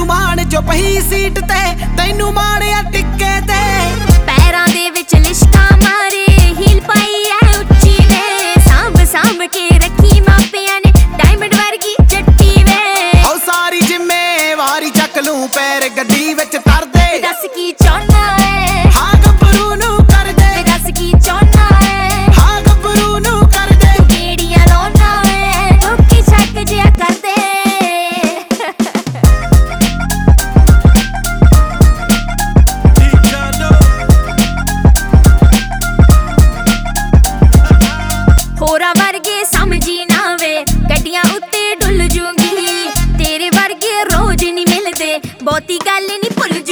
मैनू मान जो पही सीट ते तैनू माणिया टिक्के ते पैरां दे विच लिशकां मारे हील पाई ऐ उच्ची वे सांभ सांभ के रखी मापियां ने डायमंड वर्गी जट्टी वे ओ सारी जिम्मेवारी चक लूं पैर गड्डी विच तर दे दस की चाहना है हाँ गभरू नू कर दे दस की चाहना है हाँ गभरू नू कर दे केड़ियां लाउना है ठोकी छक जिया कर दे होरा वर्गे समझी ना वे गड्डियां उत्ते डुल जूंगी तेरे वर्गे रोज नहीं मिलदे बहुती गल नहीं भुल